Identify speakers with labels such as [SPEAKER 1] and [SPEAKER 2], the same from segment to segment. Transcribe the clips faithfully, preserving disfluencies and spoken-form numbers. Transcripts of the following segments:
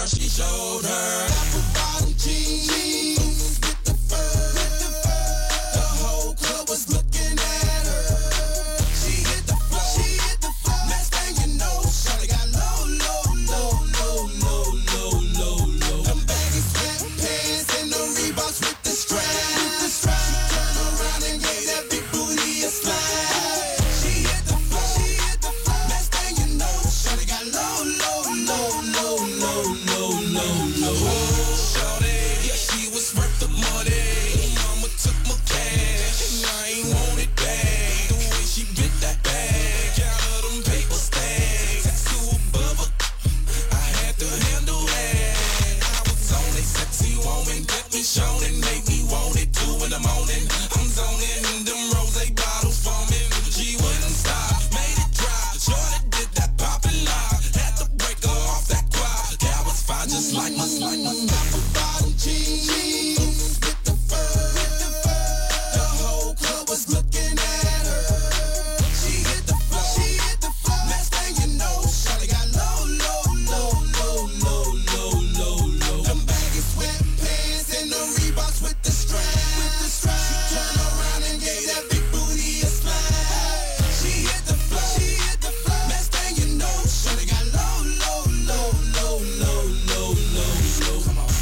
[SPEAKER 1] she showed her. Apple bottom jeans with the fur. The whole club was looking at her. She hit the floor. She hit the floor. Next thing you know, shawty got low, low, low, low, low, low, low, low. Them baggy sweatpants and the Reeboks with the strap. With the strap. She turned around and gave that big booty a slap. She hit the floor. She hit the floor. Next thing you know, shawty got low, low, low, low, low, low, low, low. Shawty, yeah, she was worth the money. Mama took my cash, and I ain't want it back. The way she get that bag, out of them paper stacks. Tattoo above her, I had to handle that. I was on it, sexy woman, get me shown and make me want it. Two in the morning, I'm zoning, them rose bottles foaming. She wouldn't stop, made it drop. Shorty did that poppin' lock, had to break her off that quad. That was fine, just like my, like my apple bottom jeans with the fur. The whole club was looking at her. She hit the floor. She hit the floor. Next thing you know, shawty got low, low, low, low, low, low, low, low. Them baggy sweatpants and the Reeboks with the strap. With the strap. She turned around and gave that big booty a slap. She hit the floor. She hit the floor. Next thing you know, shawty got low, low, low, low, low, low, low, low. Come on.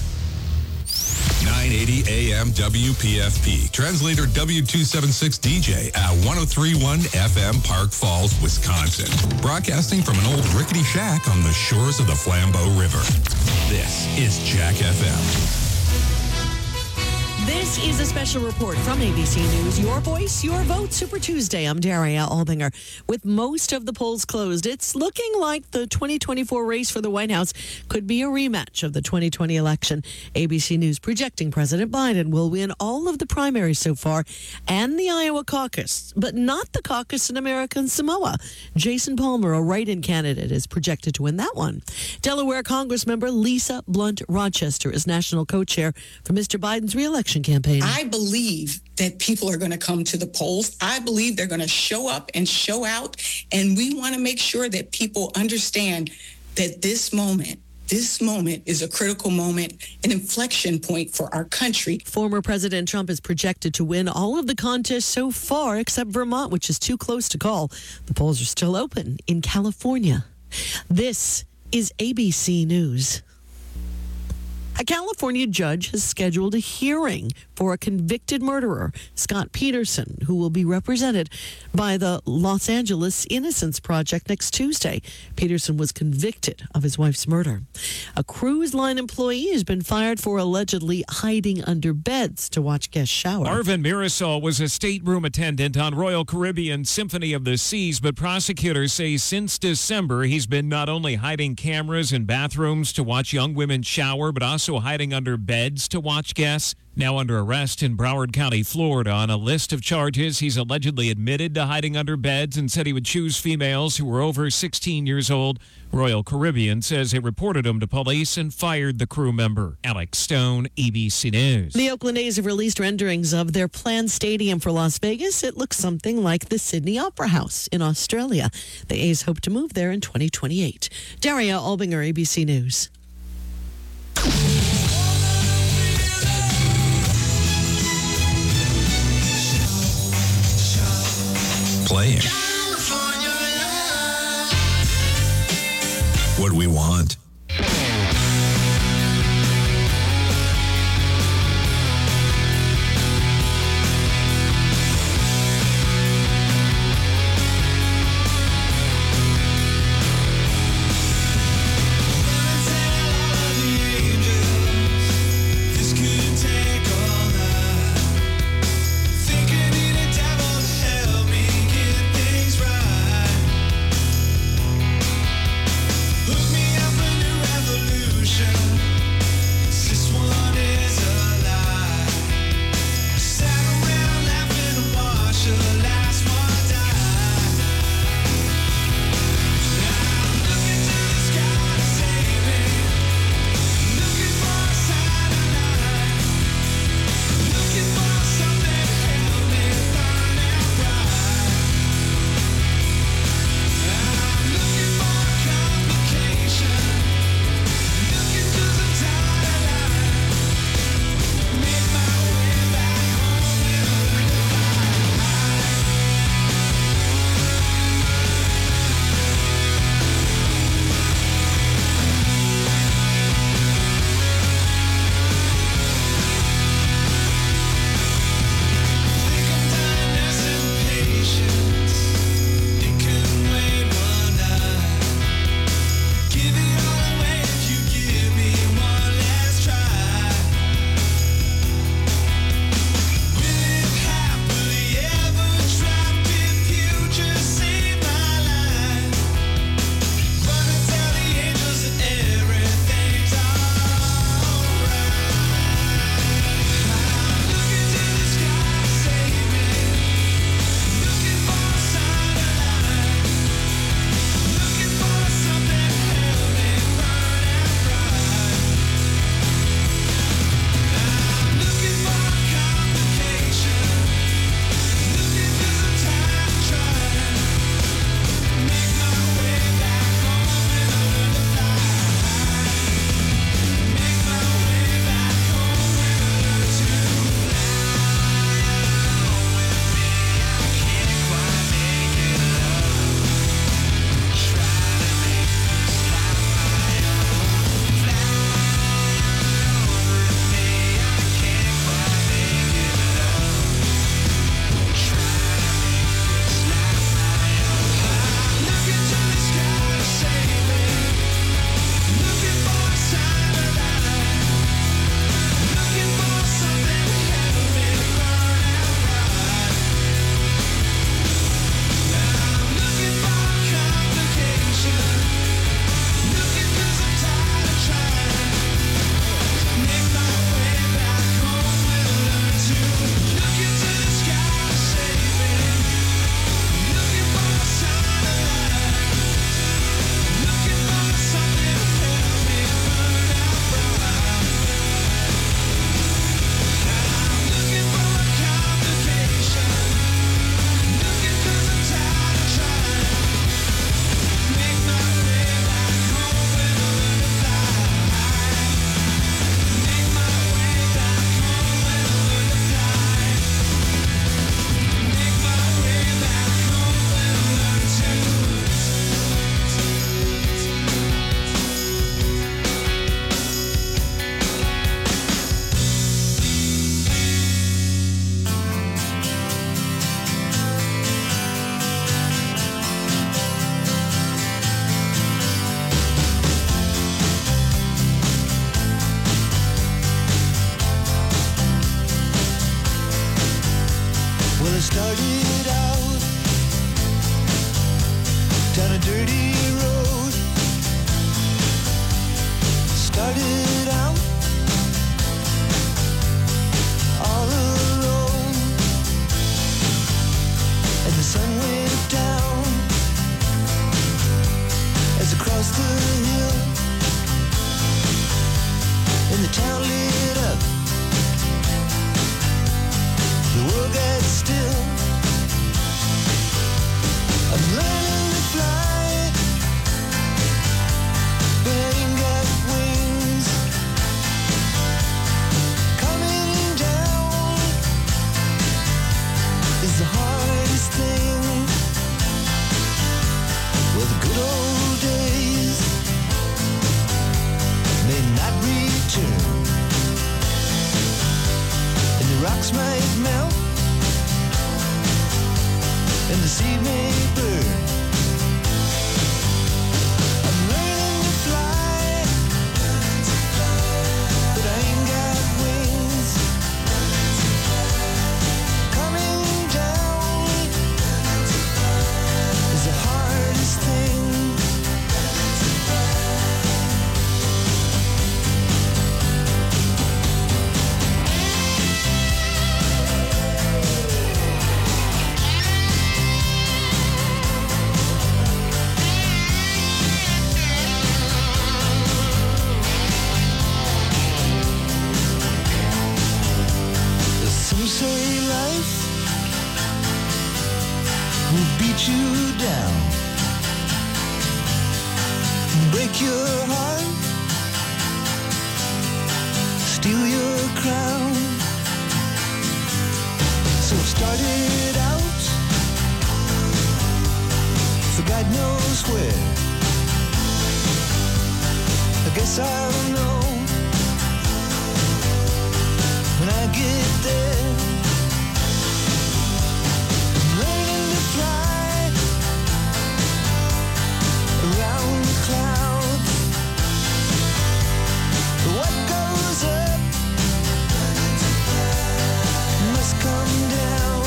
[SPEAKER 2] nine eighty A M W P F P. Translator W two seventy-six D J at one oh three point one F M Park Falls, Wisconsin. Broadcasting from an old rickety shack on the shores of the Flambeau River. This is Jack F M.
[SPEAKER 3] This is a special report from A B C News. Your voice, your vote. Super Tuesday. I'm Daria Albinger. With most of the polls closed, it's looking like the twenty twenty-four race for the White House could be a rematch of the twenty twenty election. A B C News projecting President Biden will win all of the primaries so far and the Iowa caucus, but not the caucus in American Samoa. Jason Palmer, a write-in candidate, is projected to win that one. Delaware Congressmember Lisa Blunt Rochester is national co-chair for Mister Biden's reelection campaign.
[SPEAKER 4] I believe that people are going to come to the polls. I believe they're going to show up and show out. And we want to make sure that people understand that this moment, this moment is a critical moment, an inflection point for our country.
[SPEAKER 3] Former President Trump is projected to win all of the contests so far, except Vermont, which is too close to call. The polls are still open in California. This is A B C News. A California judge has scheduled a hearing for a convicted murderer, Scott Peterson, who will be represented by the Los Angeles Innocence Project next Tuesday. Peterson was convicted of his wife's murder. A cruise line employee has been fired for allegedly hiding under beds to watch guests shower.
[SPEAKER 5] Arvin Mirasol was a stateroom attendant on Royal Caribbean Symphony of the Seas, but prosecutors say since December he's been not only hiding cameras in bathrooms to watch young women shower, but also hiding under beds to watch guests. Now under arrest in Broward County, Florida. On a list of charges, he's allegedly admitted to hiding under beds and said he would choose females who were over sixteen years old. Royal Caribbean says it reported him to police and fired the crew member. Alex Stone, A B C News.
[SPEAKER 3] The Oakland A's have released renderings of their planned stadium for Las Vegas. It looks something like the Sydney Opera House in Australia. The A's hope to move there in twenty twenty-eight. Daria Albinger, A B C News.
[SPEAKER 2] Playing what we want.
[SPEAKER 1] Hook me up and started out down a dirty road. Started out all alone, and the sun went down as I crossed the hill, and the town lit up. The world got still. I'm learning to fly, but I ain't got wings. Coming down is the hardest thing. Well, the good old days may not return, and the rocks might melt, and the sea may burn. I'm learning to fly, but I ain't got wings. Coming down is the hardest thing. Some say life will beat you down, break your heart, steal your crown. So it started out for God knows where. I guess I'll know when I get there. I'm learning to fly around the clouds. What goes up must come down.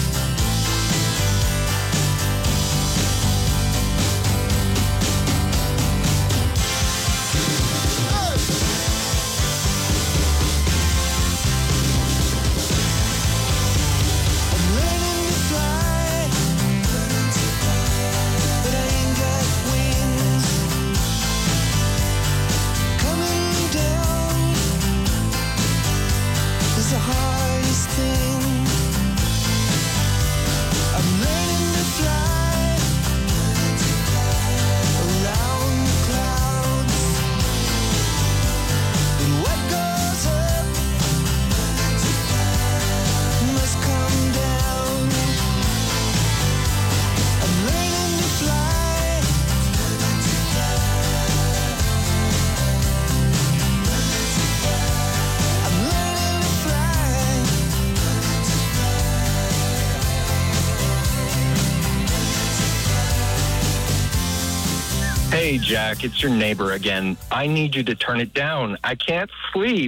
[SPEAKER 1] I'm learning to fly, but I ain't got wings. Coming down is the hardest thing. I'm learning to fly around the clouds. And what goes up must come down. I'm learning to fly. I'm learning to fly.
[SPEAKER 6] Hey, Jack, it's your neighbor again. I need you to turn it down. I can't sleep.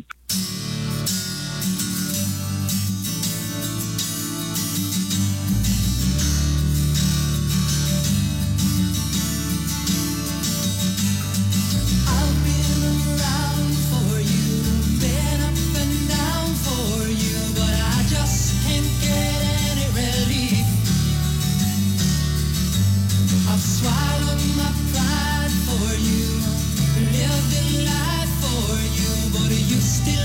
[SPEAKER 1] I've been around for you, been up and down for you, but I just can't get any relief. I've swallowed my pride for you, lived a life for you, but you still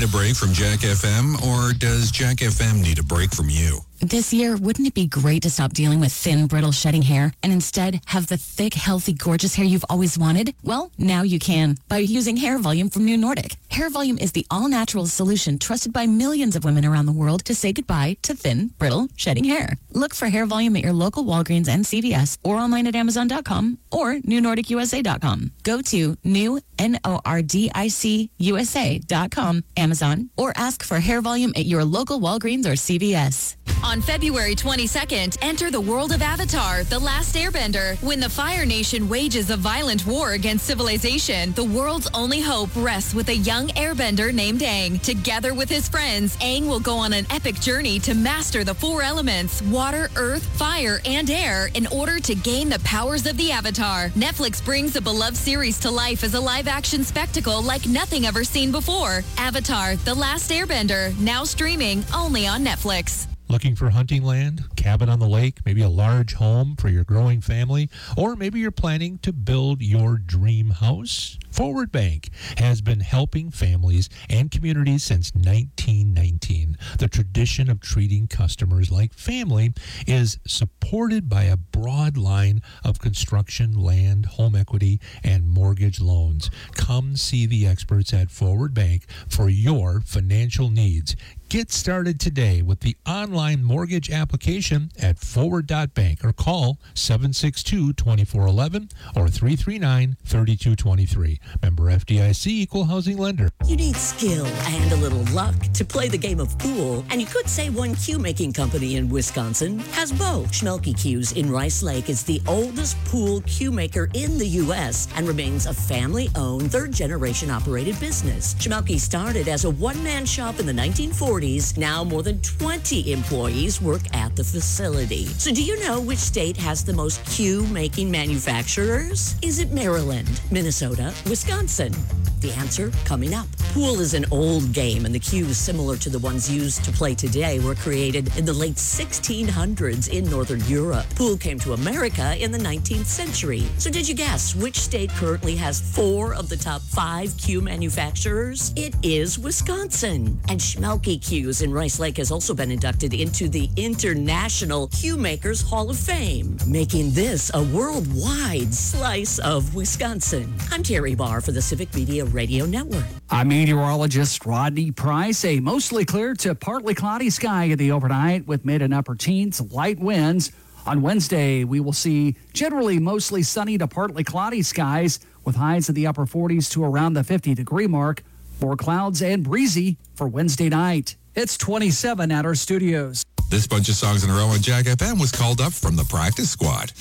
[SPEAKER 2] break from Jack F M, or does Jack F M need a break from you?
[SPEAKER 7] This year, wouldn't it be great to stop dealing with thin, brittle, shedding hair and instead have the thick, healthy, gorgeous hair you've always wanted? Well, now you can by using Hair Volume from New Nordic. Hair Volume is the all-natural solution trusted by millions of women around the world to say goodbye to thin, brittle, shedding hair. Look for Hair Volume at your local Walgreens and C V S or online at Amazon dot com or New Nordic U S A dot com. Go to new, N O R D I C, U S A dot com, Amazon, or ask for Hair Volume at your local Walgreens or C V S.
[SPEAKER 8] On February twenty-second, enter the world of Avatar, The Last Airbender. When the Fire Nation wages a violent war against civilization, the world's only hope rests with a young airbender named Aang. Together with his friends, Aang will go on an epic journey to master the four elements, water, earth, fire, and air, in order to gain the powers of the Avatar. Netflix brings the beloved series to life as a live-action spectacle like nothing ever seen before. Avatar, The Last Airbender, now streaming only on Netflix.
[SPEAKER 9] Looking for hunting land, cabin on the lake, maybe a large home for your growing family, or maybe you're planning to build your dream house? Forward Bank has been helping families and communities since nineteen nineteen. The tradition of treating customers like family is supported by a broad line of construction, land, home equity, and mortgage loans. Come see the experts at Forward Bank for your financial needs. Get started today with the online mortgage application at forward dot bank or call seven six two, two four one one or three three nine, three two two three. Member F D I C, Equal Housing Lender.
[SPEAKER 10] You need skill and a little luck to play the game of pool, and you could say one cue-making company in Wisconsin has both. Schmelke Cues in Rice Lake is the oldest pool cue maker in the U S and remains a family-owned, third-generation operated business. Schmelke started as a one-man shop in the nineteen forties. Now more than twenty employees work at the facility. So do you know which state has the most cue-making manufacturers? Is it Maryland, Minnesota, Wisconsin? The answer coming up. Pool is an old game, and the cues similar to the ones used to play today were created in the late sixteen hundreds in Northern Europe. Pool came to America in the nineteenth century. So did you guess which state currently has four of the top five cue manufacturers? It is Wisconsin. And Schmelke Cues in Rice Lake has also been inducted into the International Cue Makers Hall of Fame, making this a worldwide slice of Wisconsin. I'm Terry Barr for the Civic Media Radio Network.
[SPEAKER 11] I'm meteorologist Rodney Price. A mostly clear to partly cloudy sky in the overnight with mid and upper teens, light winds. On Wednesday, we will see generally mostly sunny to partly cloudy skies with highs in the upper forties to around the fifty degree mark. More clouds and breezy for Wednesday night. It's twenty-seven at our studios.
[SPEAKER 2] This bunch of songs in a row on Jack F M was called up from the practice squad.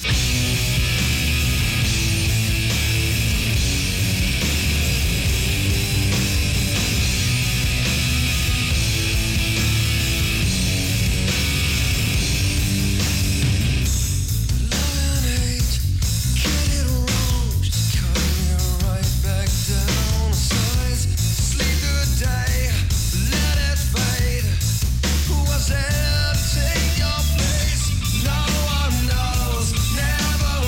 [SPEAKER 1] Take your place. No one knows. Never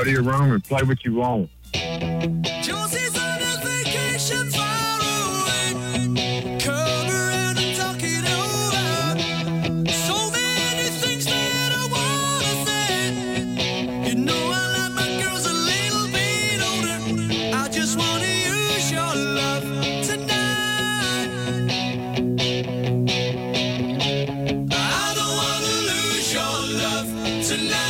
[SPEAKER 12] Go to your room and play what you want.
[SPEAKER 1] Josie's on a vacation far away. Come around and talk it over. So many things that I wanna say. You know I like my girls a little bit older. I just wanna use your love tonight. I don't wanna lose your love tonight.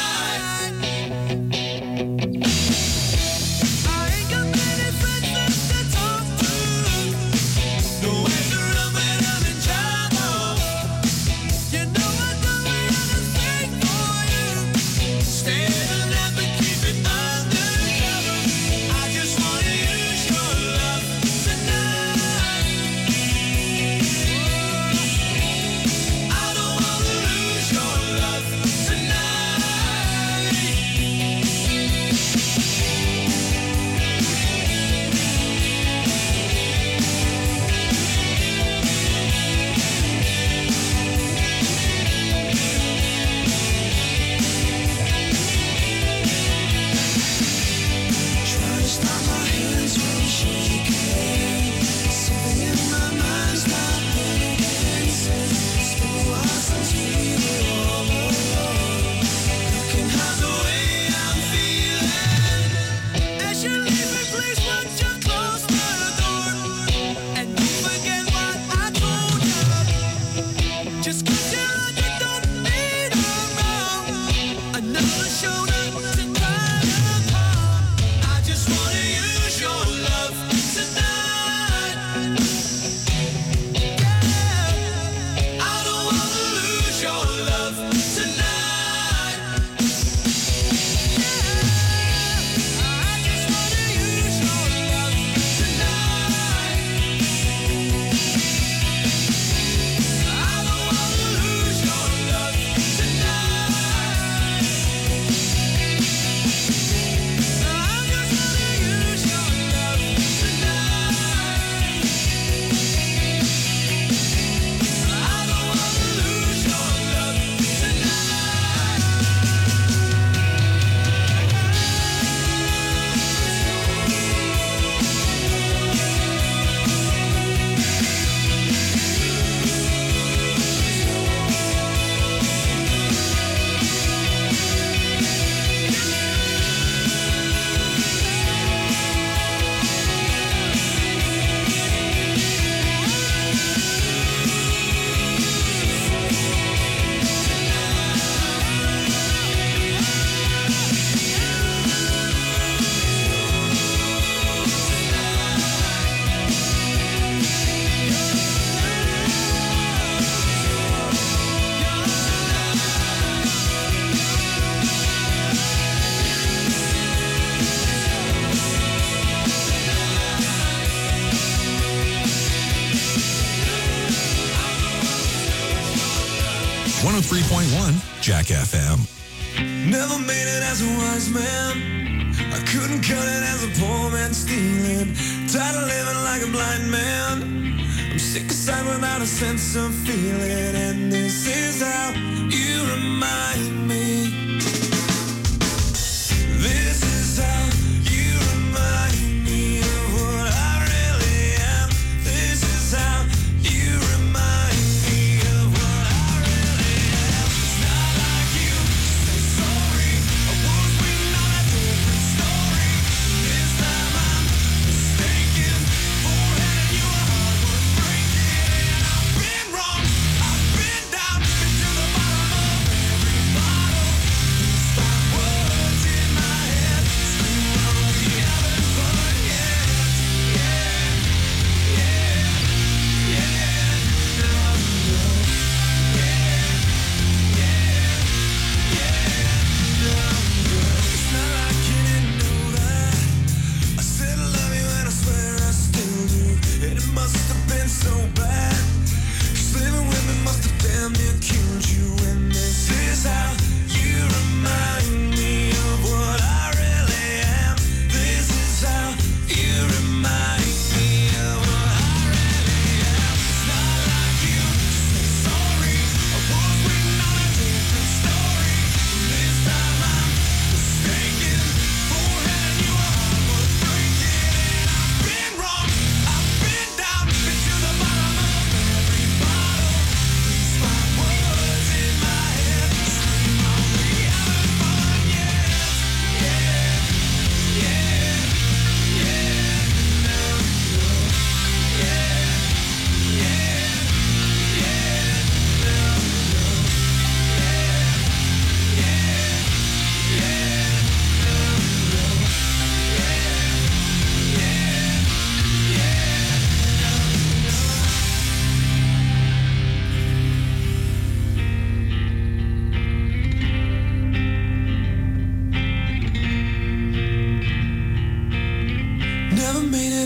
[SPEAKER 2] one oh three point one Jack F M.
[SPEAKER 1] Never made it as a wise man. I couldn't cut it as a poor man stealing. Tired of living like a blind man. I'm sick aside without a sense of feeling. And this is how you remind me. This is how you remind me of what I really am. This is how you remind me of what I really am. It's not like you say sorry. I was waiting on a different story. This time I'm mistaken for handing you a heart worth breaking. And I've been wrong. I've been down, been to the bottom of every bottle.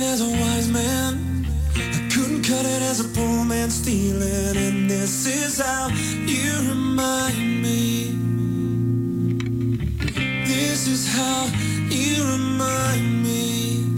[SPEAKER 1] as a wise man. I couldn't cut it as a poor man stealing. And this is how you remind me. This is how you remind me.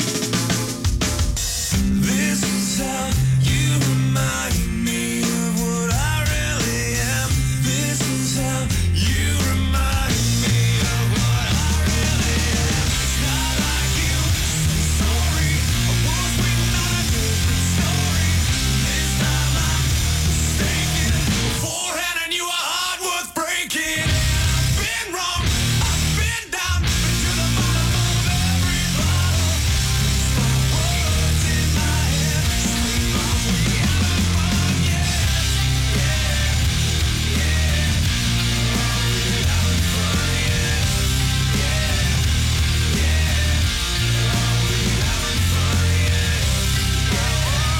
[SPEAKER 1] This is how you remind me of what I really am. This is how you remind me of what I really am. It's not like you say sorry. I was waiting on a different story. This time I'm mistaken. Beforehand I knew a heart worth breaking. I've been wrong. I've been down. Been to the bottom of every bottle. Stop words in my head. Scream out, we haven't fun yet. Yeah, yeah. Are we having fun yet? Yeah, yeah. Are we having fun yet? Yeah, yeah.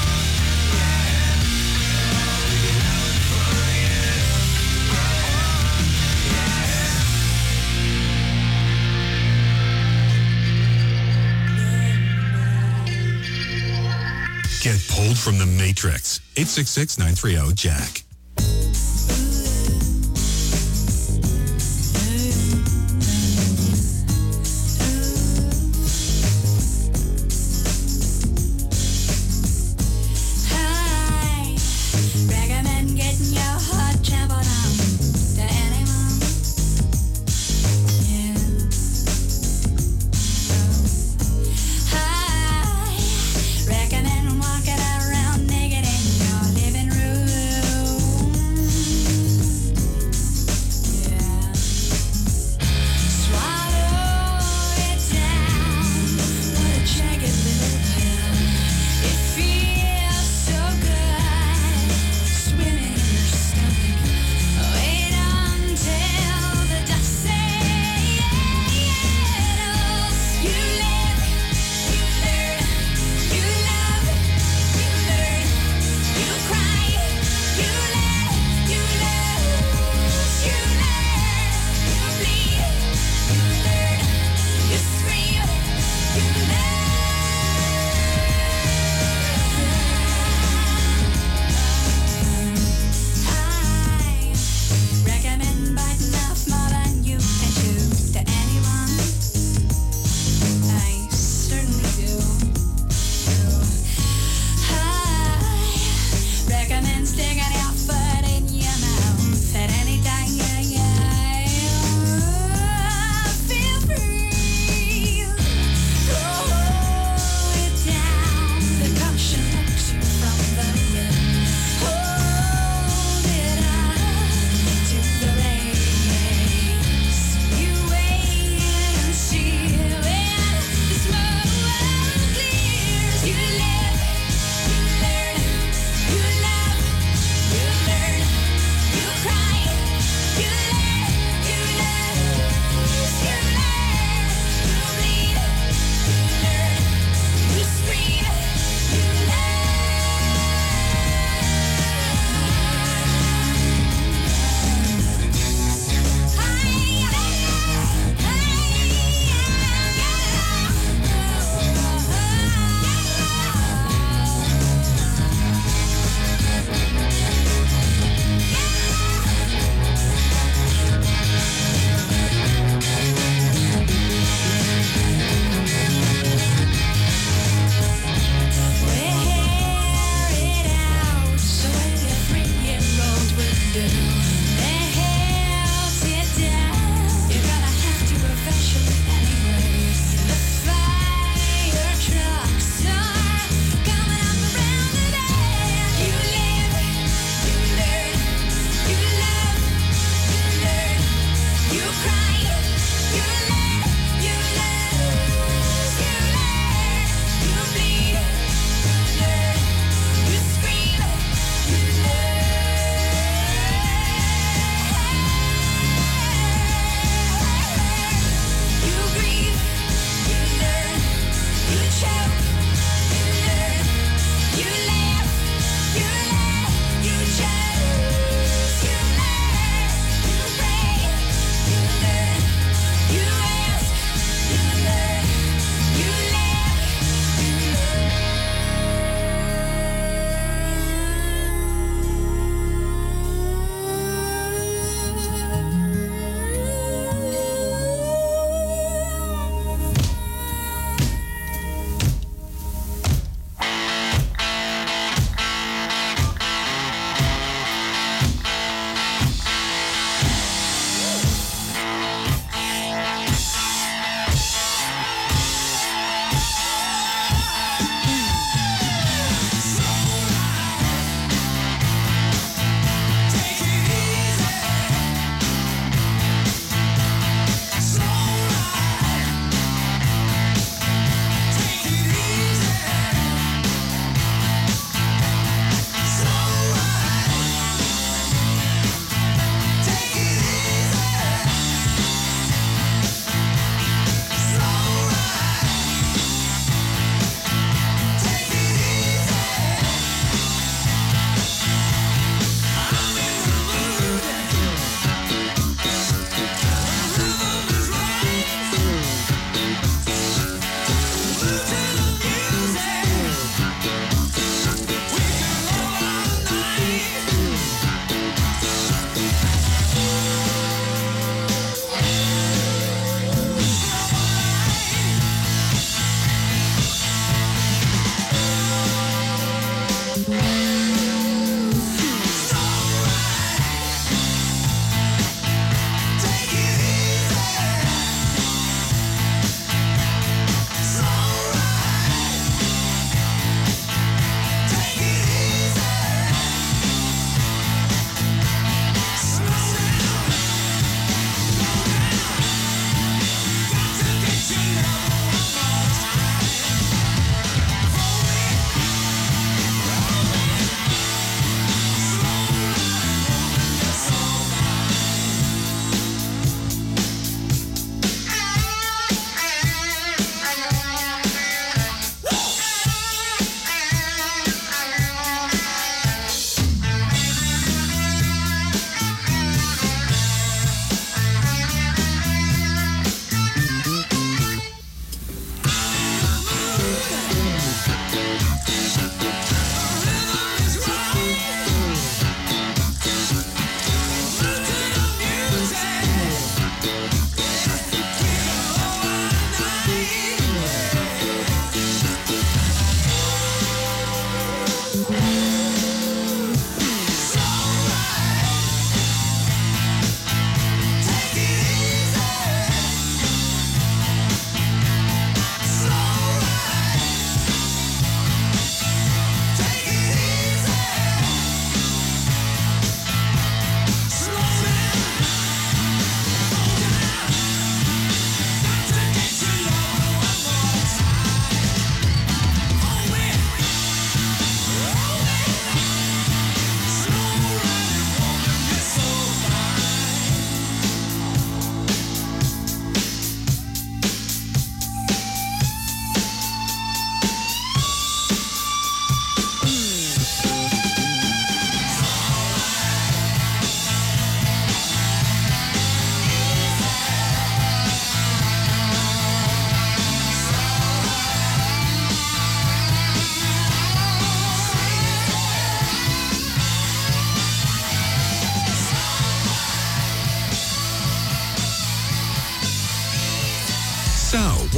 [SPEAKER 1] Are we having fun yet?
[SPEAKER 2] Get pulled from the Matrix. eight six six, nine three zero, Jack.
[SPEAKER 13] Hi, recommend getting your heart trampled on to anyone. Yeah. Hi, recommend walking around naked in your living room.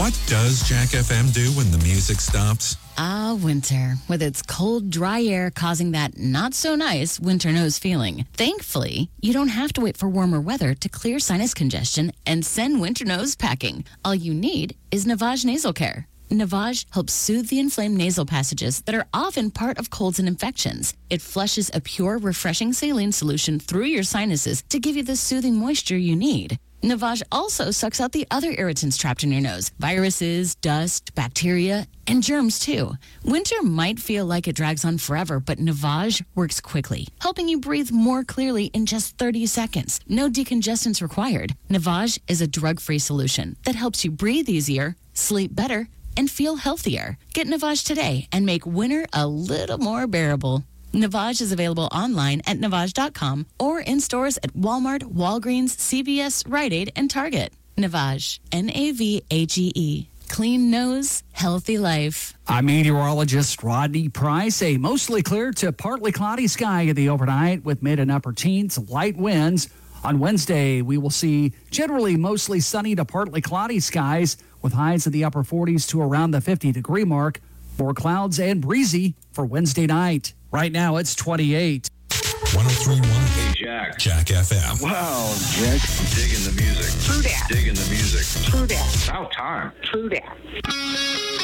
[SPEAKER 2] What does Jack F M do when the music stops?
[SPEAKER 7] Ah, winter, with its cold, dry air causing that not-so-nice winter nose feeling. Thankfully, you don't have to wait for warmer weather to clear sinus congestion and send winter nose packing. All you need is Navage Nasal Care. Navage helps soothe the inflamed nasal passages that are often part of colds and infections. It flushes a pure, refreshing saline solution through your sinuses to give you the soothing moisture you need. Navage also sucks out the other irritants trapped in your nose, viruses, dust, bacteria, and germs too. Winter might feel like it drags on forever, but Navage works quickly, helping you breathe more clearly in just thirty seconds. No decongestants required. Navage is a drug-free solution that helps you breathe easier, sleep better, and feel healthier. Get Navage today and make winter a little more bearable. Navage is available online at navage dot com or in stores at Walmart, Walgreens, C V S, Rite Aid, and Target. Navage, N A V A G E. Clean nose, healthy life.
[SPEAKER 11] I'm meteorologist Rodney Price. A mostly clear to partly cloudy sky in the overnight with mid and upper teens, light winds. On Wednesday, we will see generally mostly sunny to partly cloudy skies with highs in the upper forties to around the fifty degree mark. More clouds and breezy for Wednesday night. Right now, it's twenty-eight.
[SPEAKER 2] one oh three point one
[SPEAKER 14] Hey, Jack.
[SPEAKER 2] Jack F M.
[SPEAKER 14] Wow, Jack. I'm digging the music.
[SPEAKER 15] True that.
[SPEAKER 14] Digging the music.
[SPEAKER 15] True that.
[SPEAKER 14] About time.
[SPEAKER 15] True that.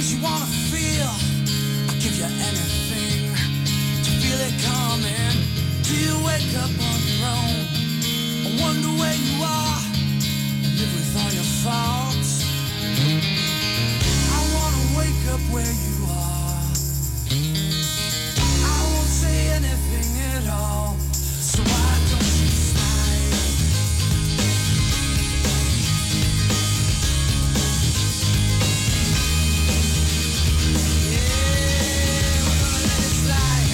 [SPEAKER 1] things you wanna feel, I'll give you anything to feel it coming. Do you wake up on your own? I wonder where you are and live with all your faults. I wanna wake up where you are. I won't say anything at all, so why don't you slide? Yeah, we're gonna let it slide.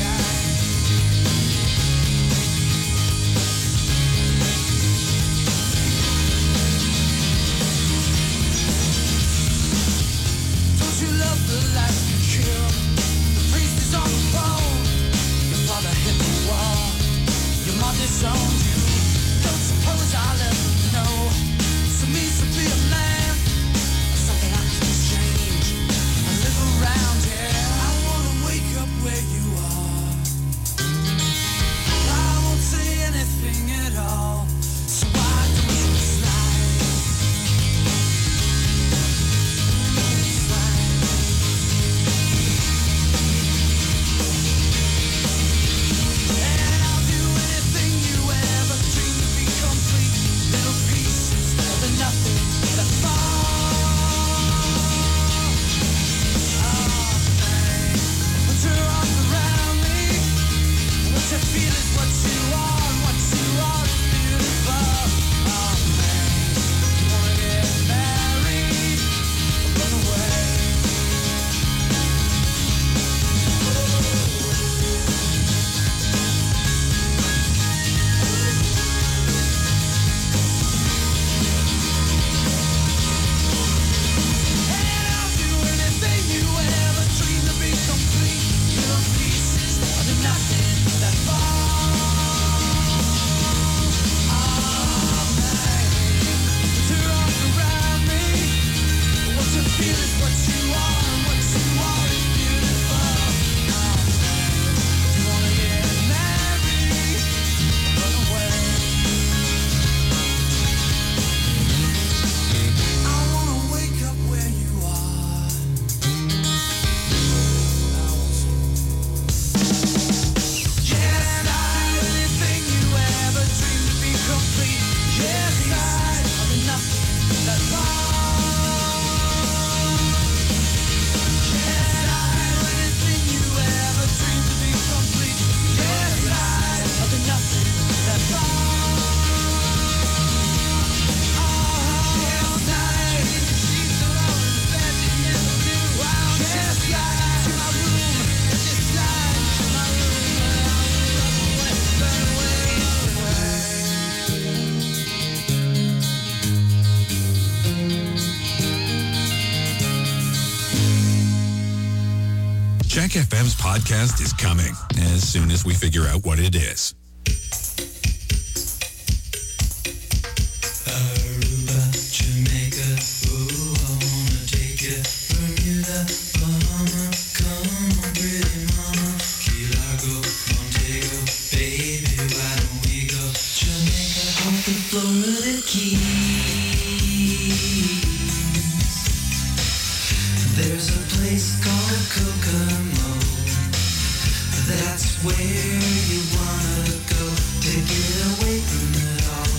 [SPEAKER 1] Don't you love the life you kill? The priest is on the phone. Your father hit the wall. Your mom disowned you. Don't suppose I'll ever know. So means to be a man. Something I can change. I live around here. I wanna wake up where you are. I won't say anything at all. So why don't you slide? And I'll do anything you ever dreamed to be complete. Little pieces of the nothing that fall. Oh, babe, put your arms around me. What you feel is what you are, and what you are is beautiful. Oh, babe, you wanna get married or run away? And I'll do anything you ever dreamed to be complete. Little pieces of the nothing that fall. Oh, babe, put your arms around me. What you feel is what you are, and what you are is beautiful. Oh, babe, you wanna get married or run away? I wanna wake up where you are. Yes, I do anything you ever dreamed to be complete. Yes, I have enough that fall. Yes, I do anything you ever dreamed to be complete. Yes, I have enough that fall. Oh, yes, I change the sheets around the bed you never knew. Yes, slide to my room. Yes, you slide to my room. Burn away, burn away.
[SPEAKER 2] Jack F M's podcast is coming as soon as we figure out what it is.
[SPEAKER 1] Aruba, Jamaica, ooh, I wanna take you. Bermuda, Bahama, come on, pretty mama. Key Largo, Montego, baby, why don't we go? Jamaica, off the Florida Keys. There's a place called Kokomo. That's where you wanna go to get away from it all.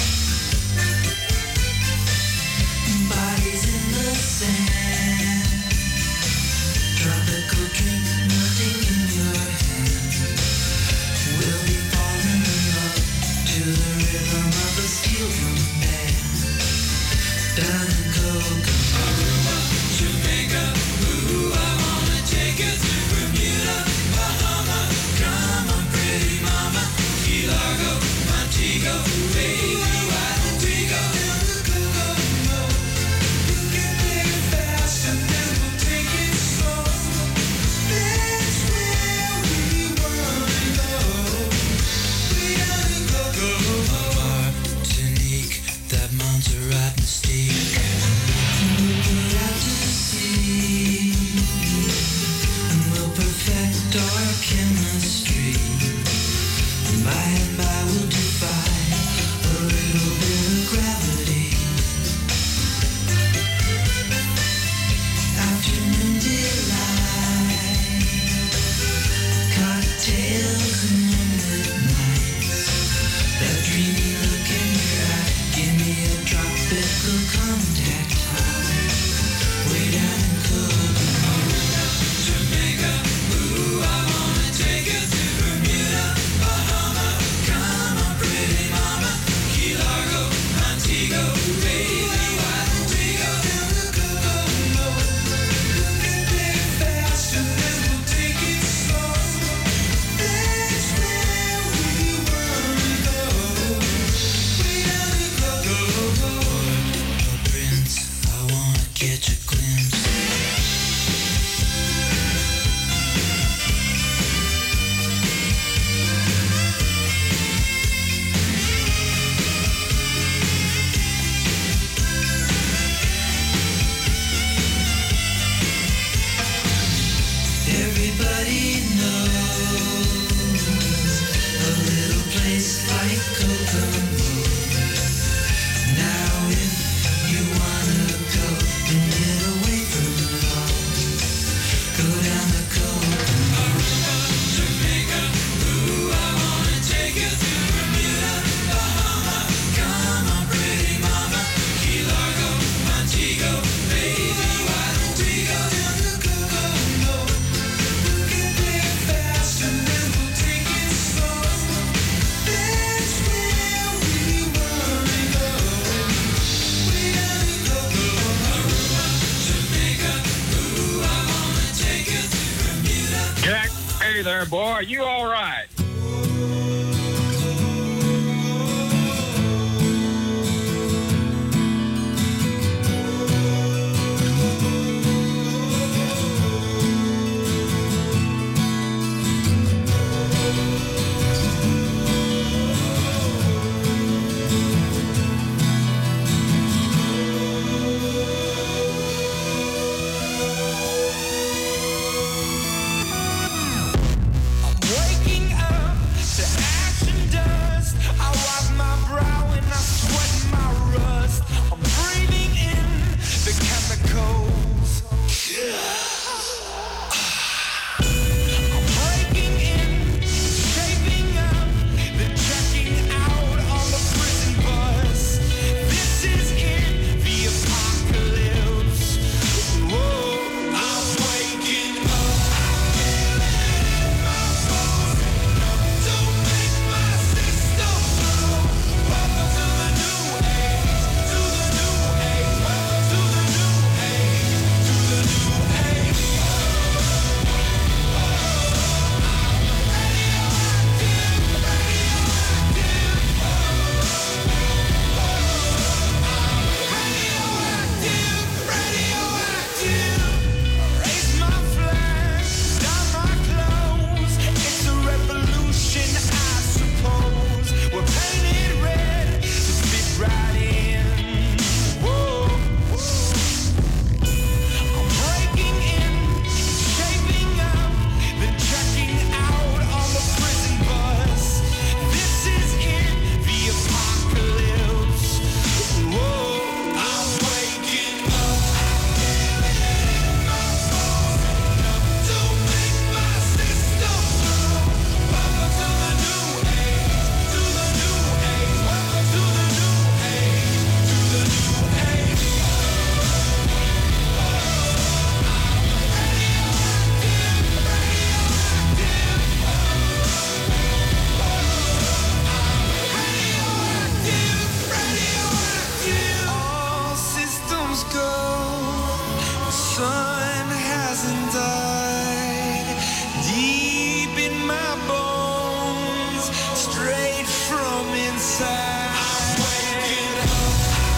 [SPEAKER 1] Bodies in the sand, tropical drink melting in your hand. We'll be falling in love to the rhythm of a steel drum band. Down in Kokomo, Jamaica, ooh, I wanna take you to Bermuda, Bahama, come on, pretty mama. Key Largo, Montego, baby, why don't we go to Kokomo? You can make it better.
[SPEAKER 16] Hey there, boy. You all right?
[SPEAKER 1] Waking up to ash and dust. I wipe my brow and I sweat my rust. I'm breathing in the chemicals. I'm breaking in, shaping up, then checking out on the prison bus. This is it, the apocalypse. Whoa, I'm waking up. Raise my flag, down my clothes. It's a revolution, I suppose. We're painted red to fit right in. Whoa. I'm breaking in, shaping up, then checking out on the prison bus. This is it, the apocalypse. Whoa, I'm waking up. All systems go. The sun hasn't died. Deep in my bones, straight from inside. I'm waking up.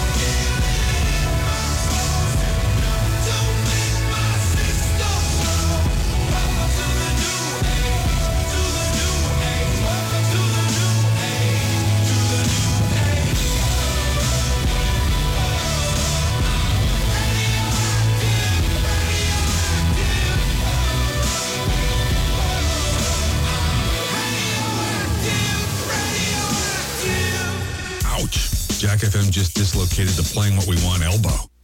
[SPEAKER 1] Don't make my system blow. Welcome to the new age. To the new age. Welcome to the new age. To the new age.
[SPEAKER 2] Ouch. Jack F M just dislocated the Playing What We Want elbow.